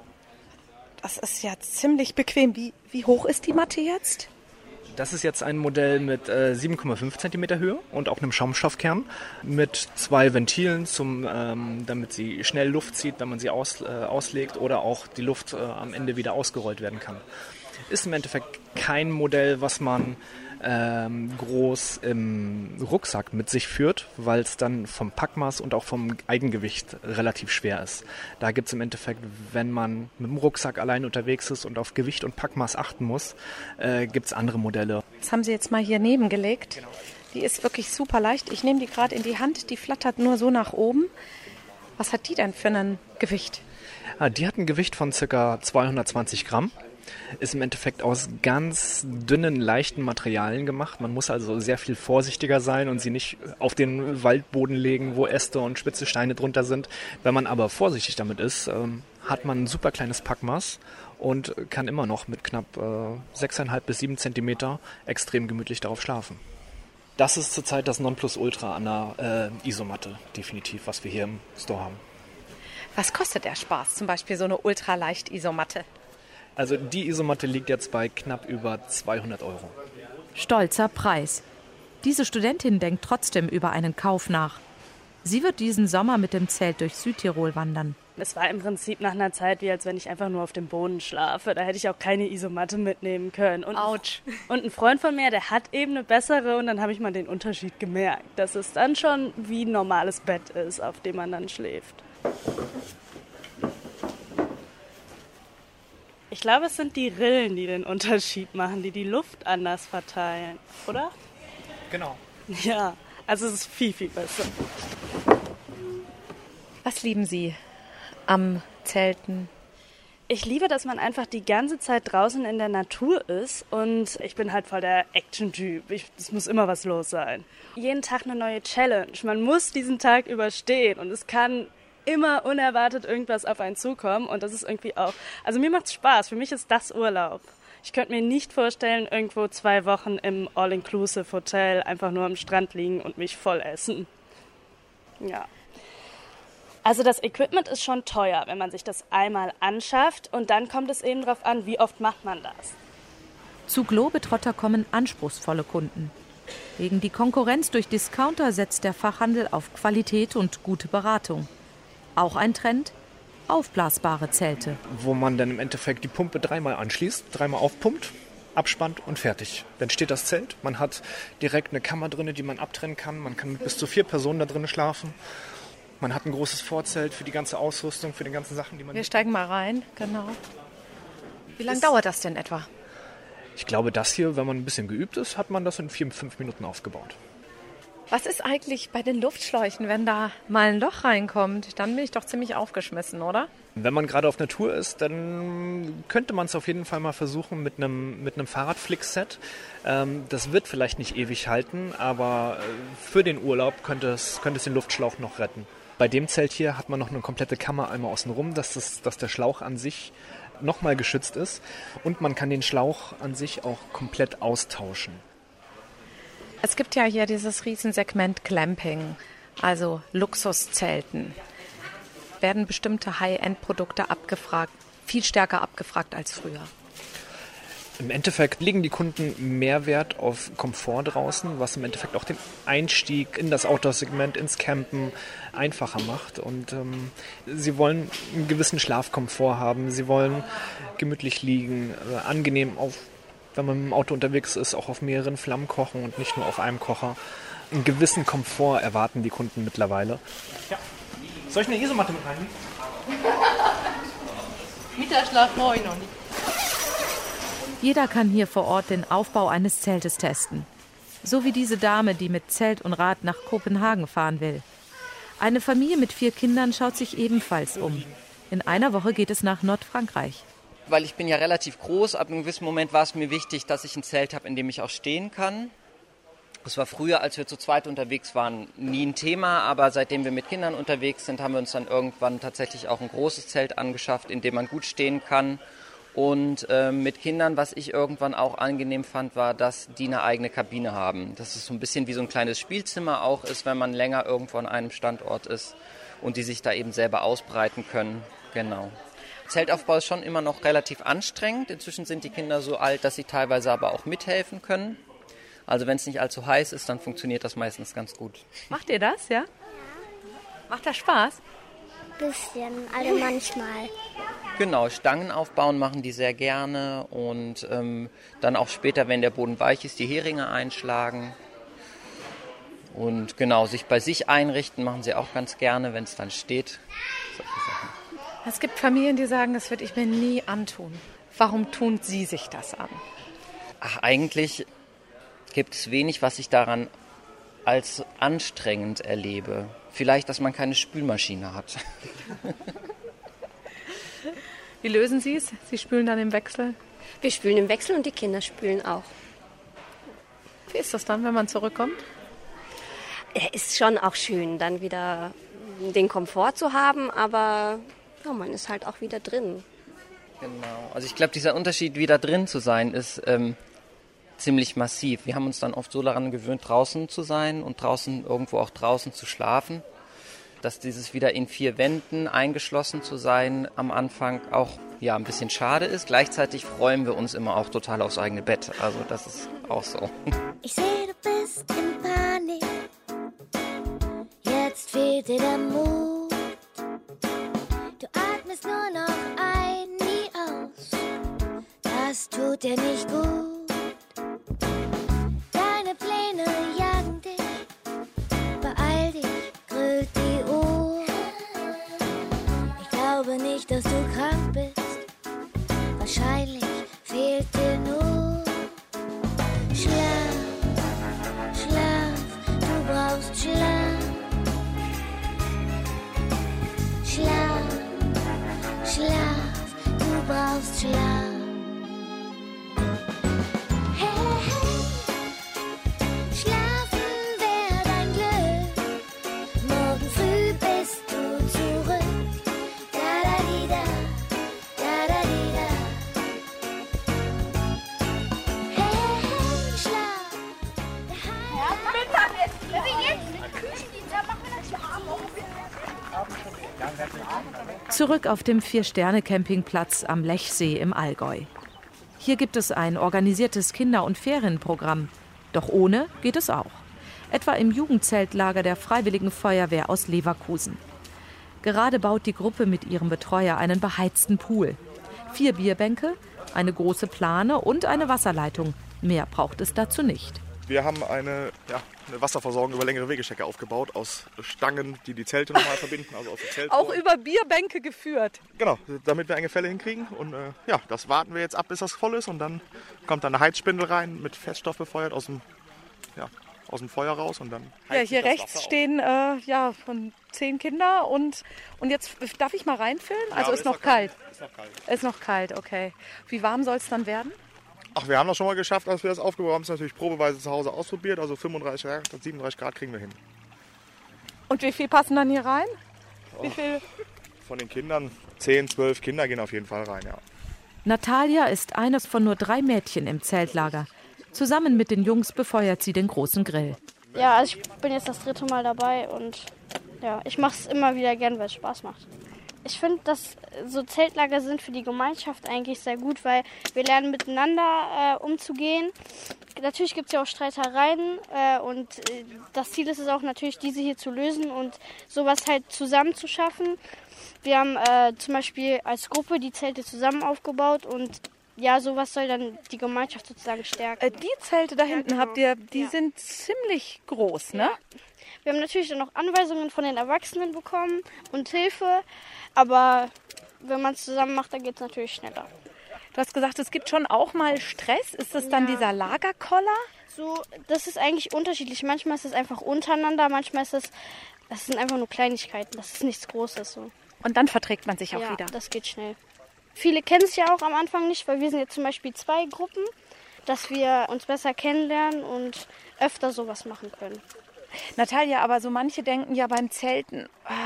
Das ist ja ziemlich bequem. Wie hoch ist die Matte jetzt? Das ist jetzt ein Modell mit 7,5 cm Höhe und auch einem Schaumstoffkern mit 2 Ventilen, damit sie schnell Luft zieht, wenn man sie auslegt oder auch die Luft am Ende wieder ausgerollt werden kann. Ist im Endeffekt kein Modell, was man groß im Rucksack mit sich führt, weil es dann vom Packmaß und auch vom Eigengewicht relativ schwer ist. Da gibt es im Endeffekt, wenn man mit dem Rucksack allein unterwegs ist und auf Gewicht und Packmaß achten muss, gibt es andere Modelle. Das haben Sie jetzt mal hier nebengelegt. Genau. Die ist wirklich super leicht. Ich nehme die gerade in die Hand, die flattert nur so nach oben. Was hat die denn für ein Gewicht? Die hat ein Gewicht von ca. 220 Gramm. Ist im Endeffekt aus ganz dünnen, leichten Materialien gemacht. Man muss also sehr viel vorsichtiger sein und sie nicht auf den Waldboden legen, wo Äste und spitze Steine drunter sind. Wenn man aber vorsichtig damit ist, hat man ein super kleines Packmaß und kann immer noch mit knapp 6,5 bis 7 Zentimeter extrem gemütlich darauf schlafen. Das ist zurzeit das Nonplusultra an der Isomatte, definitiv, was wir hier im Store haben. Was kostet der Spaß, zum Beispiel so eine ultraleicht-Isomatte? Also die Isomatte liegt jetzt bei knapp über 200 €. Stolzer Preis. Diese Studentin denkt trotzdem über einen Kauf nach. Sie wird diesen Sommer mit dem Zelt durch Südtirol wandern. Es war im Prinzip nach einer Zeit, wie als wenn ich einfach nur auf dem Boden schlafe. Da hätte ich auch keine Isomatte mitnehmen können. Und Autsch. Und ein Freund von mir, der hat eben eine bessere und dann habe ich mal den Unterschied gemerkt, dass es dann schon wie ein normales Bett ist, auf dem man dann schläft. Ich glaube, es sind die Rillen, die den Unterschied machen, die Luft anders verteilen, oder? Genau. Ja, also es ist viel, viel besser. Was lieben Sie am Zelten? Ich liebe, dass man einfach die ganze Zeit draußen in der Natur ist und ich bin halt voll der Action-Typ. Es muss immer was los sein. Jeden Tag eine neue Challenge. Man muss diesen Tag überstehen und es kann immer unerwartet irgendwas auf einen zukommen und das ist irgendwie auch, also mir macht's Spaß. Für mich ist das Urlaub. Ich könnte mir nicht vorstellen, irgendwo 2 Wochen im All-Inclusive-Hotel einfach nur am Strand liegen und mich voll essen. Ja. Also das Equipment ist schon teuer, wenn man sich das einmal anschafft und dann kommt es eben darauf an, wie oft macht man das. Zu Globetrotter kommen anspruchsvolle Kunden. Gegen die Konkurrenz durch Discounter setzt der Fachhandel auf Qualität und gute Beratung. Auch ein Trend: aufblasbare Zelte. Wo man dann im Endeffekt die Pumpe 3-mal anschließt, 3-mal aufpumpt, abspannt und fertig. Dann steht das Zelt, man hat direkt eine Kammer drin, die man abtrennen kann. Man kann mit bis zu 4 Personen da drin schlafen. Man hat ein großes Vorzelt für die ganze Ausrüstung, für die ganzen Sachen, die man... Wir steigen mal rein, genau. Wie lange dauert das denn etwa? Ich glaube, das hier, wenn man ein bisschen geübt ist, hat man das in 4-5 Minuten aufgebaut. Was ist eigentlich bei den Luftschläuchen, wenn da mal ein Loch reinkommt? Dann bin ich doch ziemlich aufgeschmissen, oder? Wenn man gerade auf einer Tour ist, dann könnte man es auf jeden Fall mal versuchen mit einem Fahrradflix-Set. Das wird vielleicht nicht ewig halten, aber für den Urlaub könnte es den Luftschlauch noch retten. Bei dem Zelt hier hat man noch eine komplette Kammer einmal außenrum, dass der Schlauch an sich nochmal geschützt ist und man kann den Schlauch an sich auch komplett austauschen. Es gibt ja hier dieses Riesensegment Glamping, also Luxuszelten. Werden bestimmte High-End-Produkte abgefragt, viel stärker abgefragt als früher. Im Endeffekt legen die Kunden mehr Wert auf Komfort draußen, was im Endeffekt auch den Einstieg in das Outdoor-Segment, ins Campen einfacher macht. Und sie wollen einen gewissen Schlafkomfort haben, sie wollen gemütlich liegen, angenehm wenn man mit dem Auto unterwegs ist, auch auf mehreren Flammen kochen und nicht nur auf einem Kocher. Einen gewissen Komfort erwarten die Kunden mittlerweile. Ja. Soll ich eine Isomatte mit reinnehmen? Mittagsschlaf brauche ich noch nicht. Jeder kann hier vor Ort den Aufbau eines Zeltes testen. So wie diese Dame, die mit Zelt und Rad nach Kopenhagen fahren will. Eine Familie mit 4 Kindern schaut sich ebenfalls um. In einer Woche geht es nach Nordfrankreich. Weil ich bin ja relativ groß, ab einem gewissen Moment war es mir wichtig, dass ich ein Zelt habe, in dem ich auch stehen kann. Das war früher, als wir zu zweit unterwegs waren, nie ein Thema, aber seitdem wir mit Kindern unterwegs sind, haben wir uns dann irgendwann tatsächlich auch ein großes Zelt angeschafft, in dem man gut stehen kann. Und mit Kindern, was ich irgendwann auch angenehm fand, war, dass die eine eigene Kabine haben. Dass es so ein bisschen wie so ein kleines Spielzimmer auch ist, wenn man länger irgendwo an einem Standort ist und die sich da eben selber ausbreiten können. Genau. Zeltaufbau ist schon immer noch relativ anstrengend. Inzwischen sind die Kinder so alt, dass sie teilweise aber auch mithelfen können. Also wenn es nicht allzu heiß ist, dann funktioniert das meistens ganz gut. Macht ihr das, ja? Macht das Spaß? Bisschen, alle manchmal. Genau, Stangen aufbauen machen die sehr gerne und dann auch später, wenn der Boden weich ist, die Heringe einschlagen. Und genau, sich bei sich einrichten machen sie auch ganz gerne, wenn es dann steht. Solche Sachen. Es gibt Familien, die sagen, das würde ich mir nie antun. Warum tun Sie sich das an? Ach, eigentlich gibt es wenig, was ich daran als anstrengend erlebe. Vielleicht, dass man keine Spülmaschine hat. Wie lösen Sie es? Sie spülen dann im Wechsel? Wir spülen im Wechsel und die Kinder spülen auch. Wie ist das dann, wenn man zurückkommt? Ist schon auch schön, dann wieder den Komfort zu haben, aber ja, man ist halt auch wieder drin. Genau. Also ich glaube, dieser Unterschied, wieder drin zu sein, ist ziemlich massiv. Wir haben uns dann oft so daran gewöhnt, draußen zu sein und irgendwo auch draußen zu schlafen, dass dieses wieder in 4 Wänden eingeschlossen zu sein am Anfang auch ja ein bisschen schade ist. Gleichzeitig freuen wir uns immer auch total aufs eigene Bett. Also das ist auch so. Ich sehe, du bist in Panik. Jetzt fehlt dir der Mut. Du atmest nur noch ein, nie aus. Das tut dir nicht gut. Deine Pläne jagen dich. Beeil dich, grüllt die Uhr. Ich glaube nicht, dass du krank bist. Wahrscheinlich fehlt dir nur Schlaf. Schlaf, du brauchst Schlaf. Schlaf, Schlaf, du brauchst Schlaf. Hey, hey, schlafen wär dein Glück. Morgen früh bist du zurück. Da-da-di-da, da-da-di-da. Hey, hey, Schlaf. Zurück auf dem 4-Sterne-Campingplatz am Lechsee im Allgäu. Hier gibt es ein organisiertes Kinder- und Ferienprogramm. Doch ohne geht es auch. Etwa im Jugendzeltlager der Freiwilligen Feuerwehr aus Leverkusen. Gerade baut die Gruppe mit ihrem Betreuer einen beheizten Pool. 4 Bierbänke, eine große Plane und eine Wasserleitung. Mehr braucht es dazu nicht. Wir haben eine Wasserversorgung über längere Wegestrecke aufgebaut aus Stangen, die die Zelte normal verbinden, also aus dem Zelt. Auch über Bierbänke geführt. Genau, damit wir enge Fälle hinkriegen. Und das warten wir jetzt ab, bis das voll ist. Und dann kommt eine Heizspindel rein, mit Feststoff befeuert aus dem Feuer raus. Und dann hier rechts stehen von 10 Kinder. Und jetzt darf ich mal reinfüllen? Also ist noch kalt. Ist noch kalt, okay. Wie warm soll es dann werden? Ach, wir haben das schon mal geschafft, als wir das aufgebaut haben. Es natürlich probeweise zu Hause ausprobiert. Also 35 Grad, 37 Grad kriegen wir hin. Und wie viel passen dann hier rein? Wie viel? Von den Kindern 10, 12 Kinder gehen auf jeden Fall rein, ja. Natalia ist eines von nur 3 Mädchen im Zeltlager. Zusammen mit den Jungs befeuert sie den großen Grill. Ja, also ich bin jetzt das 3. Mal dabei und ja, ich mache es immer wieder gern, weil es Spaß macht. Ich finde, dass so Zeltlager sind für die Gemeinschaft eigentlich sehr gut, weil wir lernen miteinander umzugehen. Natürlich gibt es ja auch Streitereien und das Ziel ist es auch natürlich, diese hier zu lösen und sowas halt zusammen zu schaffen. Wir haben zum Beispiel als Gruppe die Zelte zusammen aufgebaut und ja, sowas soll dann die Gemeinschaft sozusagen stärken. Die Zelte da hinten habt ihr, die sind ziemlich groß, ne? Ja. Wir haben natürlich dann noch Anweisungen von den Erwachsenen bekommen und Hilfe, aber wenn man es zusammen macht, dann geht es natürlich schneller. Du hast gesagt, es gibt schon auch mal Stress. Ist das dann dieser Lagerkoller? So, das ist eigentlich unterschiedlich. Manchmal ist es einfach untereinander, manchmal ist das sind einfach nur Kleinigkeiten. Das ist nichts Großes. So. Und dann verträgt man sich auch wieder. Ja, das geht schnell. Viele kennen sich ja auch am Anfang nicht, weil wir sind jetzt zum Beispiel 2 Gruppen, dass wir uns besser kennenlernen und öfter sowas machen können. Natalia, aber so manche denken ja beim Zelten,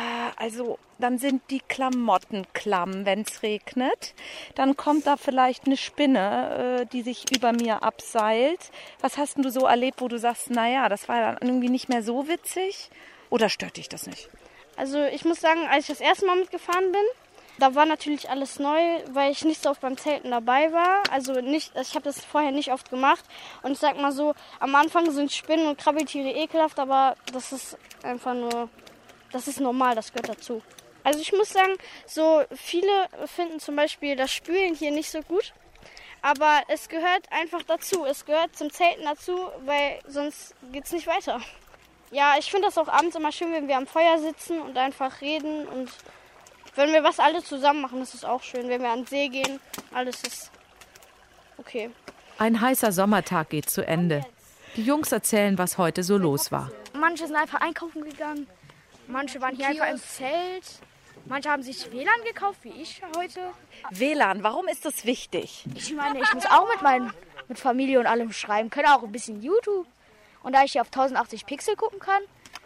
also dann sind die Klamotten klamm, wenn es regnet. Dann kommt da vielleicht eine Spinne, die sich über mir abseilt. Was hast denn du so erlebt, wo du sagst, naja, das war dann irgendwie nicht mehr so witzig? Oder stört dich das nicht? Also ich muss sagen, als ich das erste Mal mitgefahren bin, da war natürlich alles neu, weil ich nicht so oft beim Zelten dabei war. Ich habe das vorher nicht oft gemacht. Und ich sag mal so, am Anfang sind Spinnen und Krabbeltiere ekelhaft, aber das ist einfach nur, das ist normal, das gehört dazu. Also ich muss sagen, so viele finden zum Beispiel das Spülen hier nicht so gut. Aber es gehört einfach dazu. Es gehört zum Zelten dazu, weil sonst geht's nicht weiter. Ja, ich finde das auch abends immer schön, wenn wir am Feuer sitzen und einfach reden und wenn wir was alle zusammen machen, ist es auch schön. Wenn wir an den See gehen, alles ist okay. Ein heißer Sommertag geht zu Ende. Die Jungs erzählen, was heute so los war. Manche sind einfach einkaufen gegangen. Manche waren hier einfach im Zelt. Manche haben sich WLAN gekauft, wie ich heute. WLAN, warum ist das wichtig? Ich meine, ich muss auch mit Familie und allem schreiben. Können auch ein bisschen YouTube. Und da ich hier auf 1080 Pixel gucken kann,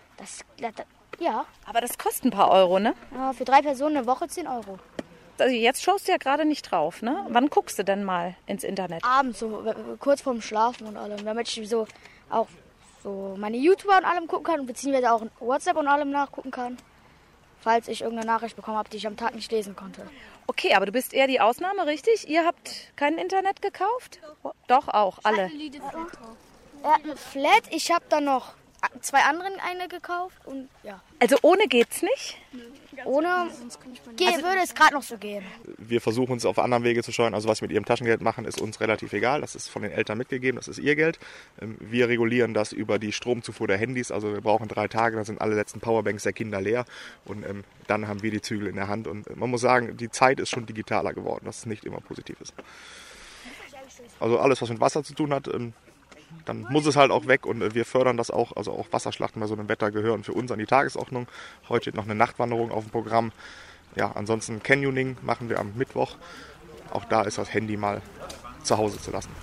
ja. Aber das kostet ein paar Euro, ne? Ja, für 3 Personen eine Woche 10 Euro. Also jetzt schaust du ja gerade nicht drauf, ne? Wann guckst du denn mal ins Internet? Abends, so kurz vorm Schlafen und allem. Damit ich so auch so meine YouTuber und allem gucken kann, beziehungsweise auch WhatsApp und allem nachgucken kann. Falls ich irgendeine Nachricht bekommen habe, die ich am Tag nicht lesen konnte. Okay, aber du bist eher die Ausnahme, richtig? Ihr habt kein Internet gekauft? Doch, auch, alle. Er hat eine Flat, ich habe dann noch 2 anderen eine gekauft und ja. Also ohne geht's nicht? Ohne würde es gerade noch so gehen. Wir versuchen uns auf anderen Wege zu steuern. Also was wir mit ihrem Taschengeld machen, ist uns relativ egal. Das ist von den Eltern mitgegeben, das ist ihr Geld. Wir regulieren das über die Stromzufuhr der Handys. Also wir brauchen 3 Tage, dann sind alle letzten Powerbanks der Kinder leer. Und dann haben wir die Zügel in der Hand. Und man muss sagen, die Zeit ist schon digitaler geworden, was nicht immer positiv ist. Also alles, was mit Wasser zu tun hat, dann muss es halt auch weg und wir fördern das auch. Also auch Wasserschlachten bei so einem Wetter gehören für uns an die Tagesordnung. Heute steht noch eine Nachtwanderung auf dem Programm. Ja, ansonsten Canyoning machen wir am Mittwoch. auch da ist das Handy mal zu Hause zu lassen.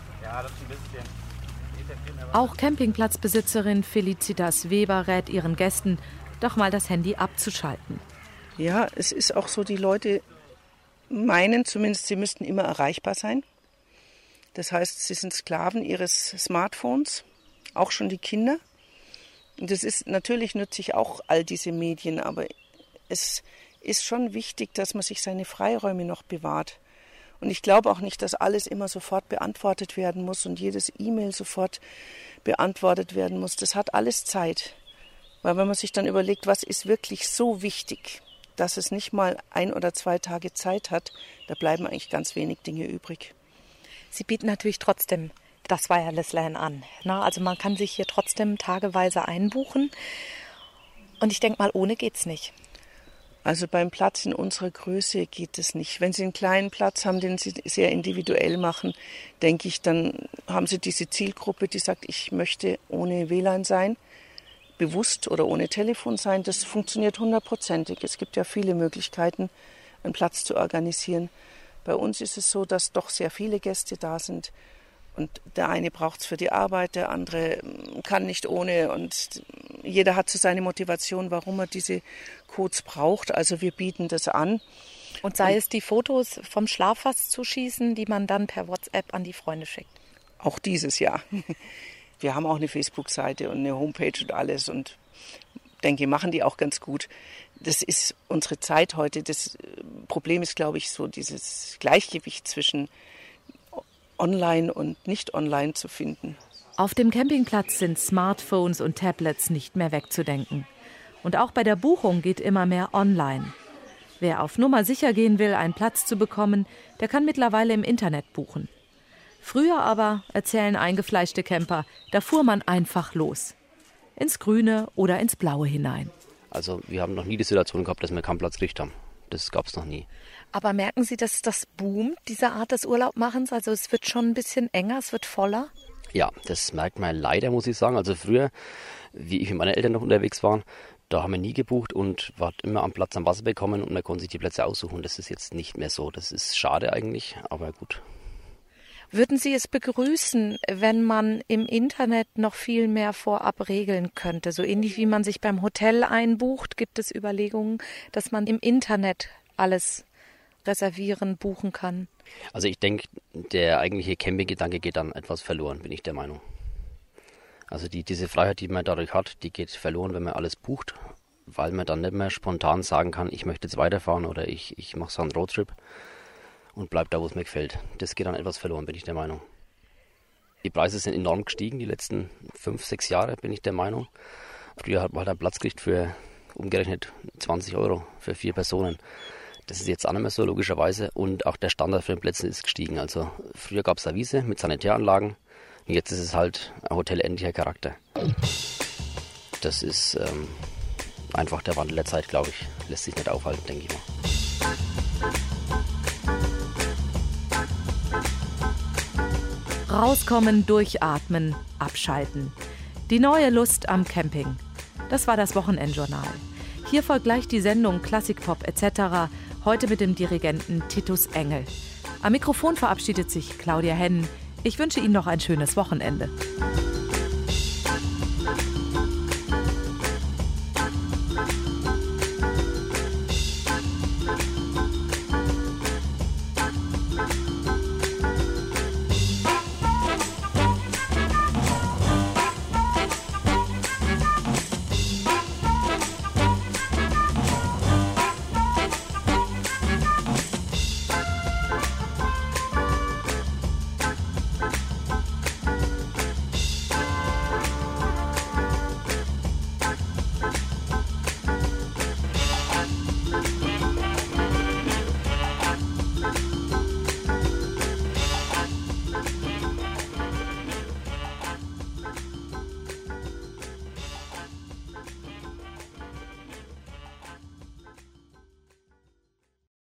Auch Campingplatzbesitzerin Felicitas Weber rät ihren Gästen, doch mal das Handy abzuschalten. Ja, es ist auch so, die Leute meinen zumindest, sie müssten immer erreichbar sein. Das heißt, sie sind Sklaven ihres Smartphones, auch schon die Kinder. Und das ist natürlich nützlich auch all diese Medien, aber es ist schon wichtig, dass man sich seine Freiräume noch bewahrt. Und ich glaube auch nicht, dass alles immer sofort beantwortet werden muss und jedes E-Mail sofort beantwortet werden muss. Das hat alles Zeit. Weil wenn man sich dann überlegt, was ist wirklich so wichtig, dass es nicht mal 1 oder 2 Tage Zeit hat, da bleiben eigentlich ganz wenig Dinge übrig. Sie bieten natürlich trotzdem das Wireless LAN an. Also man kann sich hier trotzdem tageweise einbuchen. Und ich denke mal, ohne geht's nicht. Also beim Platz in unserer Größe geht es nicht. Wenn Sie einen kleinen Platz haben, den Sie sehr individuell machen, denke ich, dann haben Sie diese Zielgruppe, die sagt, ich möchte ohne WLAN sein, bewusst oder ohne Telefon sein. Das funktioniert 100%. Es gibt ja viele Möglichkeiten, einen Platz zu organisieren. Bei uns ist es so, dass doch sehr viele Gäste da sind. Und der eine braucht es für die Arbeit, der andere kann nicht ohne. Und jeder hat so seine Motivation, warum er diese Codes braucht. Also wir bieten das an. Und sei es die Fotos vom Schlaffass zu schießen, die man dann per WhatsApp an die Freunde schickt. Auch dieses Jahr. Wir haben auch eine Facebook-Seite und eine Homepage und alles. Und denke, machen die auch ganz gut. Das ist unsere Zeit heute. Das Problem ist, glaube ich, so dieses Gleichgewicht zwischen online und nicht online zu finden. Auf dem Campingplatz sind Smartphones und Tablets nicht mehr wegzudenken. Und auch bei der Buchung geht immer mehr online. Wer auf Nummer sicher gehen will, einen Platz zu bekommen, der kann mittlerweile im Internet buchen. Früher aber, erzählen eingefleischte Camper, da fuhr man einfach los. Ins Grüne oder ins Blaue hinein. Also wir haben noch nie die Situation gehabt, dass wir keinen Platz gekriegt haben. Das gab es noch nie. Aber merken Sie, dass das boomt, diese Art des Urlaubmachens? Also es wird schon ein bisschen enger, es wird voller? Ja, das merkt man leider, muss ich sagen. Also früher, wie ich mit meinen Eltern noch unterwegs war, da haben wir nie gebucht und war immer am Platz am Wasser bekommen und man konnte sich die Plätze aussuchen. Das ist jetzt nicht mehr so. Das ist schade eigentlich, aber gut. Würden Sie es begrüßen, wenn man im Internet noch viel mehr vorab regeln könnte? So ähnlich wie man sich beim Hotel einbucht, gibt es Überlegungen, dass man im Internet alles reservieren, buchen kann? Also ich denke, der eigentliche Campinggedanke geht dann etwas verloren, bin ich der Meinung. Also diese Freiheit, die man dadurch hat, die geht verloren, wenn man alles bucht, weil man dann nicht mehr spontan sagen kann, ich möchte jetzt weiterfahren oder ich mache so einen Roadtrip und bleib da, wo es mir gefällt. Das geht dann etwas verloren, bin ich der Meinung. Die Preise sind enorm gestiegen, die letzten 5, 6 Jahre, bin ich der Meinung. Früher hat man halt einen Platz gekriegt für umgerechnet 20 € für 4 Personen. Das ist jetzt auch nicht mehr so, logischerweise. Und auch der Standard für den Plätzen ist gestiegen. Also früher gab es eine Wiese mit Sanitäranlagen. Und jetzt ist es halt ein hotelähnlicher Charakter. Das ist einfach der Wandel der Zeit, glaube ich. Lässt sich nicht aufhalten, denke ich mal. Rauskommen, durchatmen, abschalten. Die neue Lust am Camping. Das war das Wochenendjournal. Hier folgt gleich die Sendung Klassikpop etc., heute mit dem Dirigenten Titus Engel. Am Mikrofon verabschiedet sich Claudia Hennen. Ich wünsche Ihnen noch ein schönes Wochenende.